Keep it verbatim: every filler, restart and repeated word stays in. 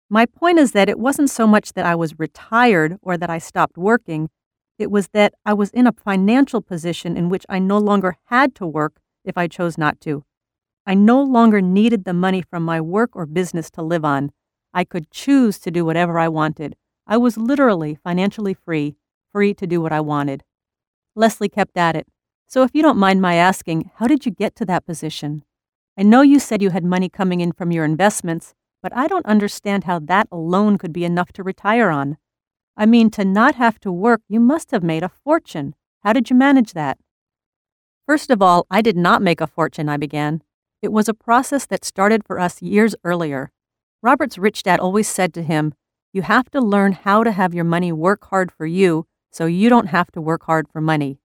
My point is that it wasn't so much that I was retired or that I stopped working. It was that I was in a financial position in which I no longer had to work if I chose not to. I no longer needed the money from my work or business to live on. I could choose to do whatever I wanted. I was literally financially free, free to do what I wanted. Leslie kept at it. So if you don't mind my asking, how did you get to that position? I know you said you had money coming in from your investments, but I don't understand how that alone could be enough to retire on. I mean, to not have to work, you must have made a fortune. How did you manage that? First of all, I did not make a fortune, I began. It was a process that started for us years earlier. Robert's rich dad always said to him, you have to learn how to have your money work hard for you so you don't have to work hard for money.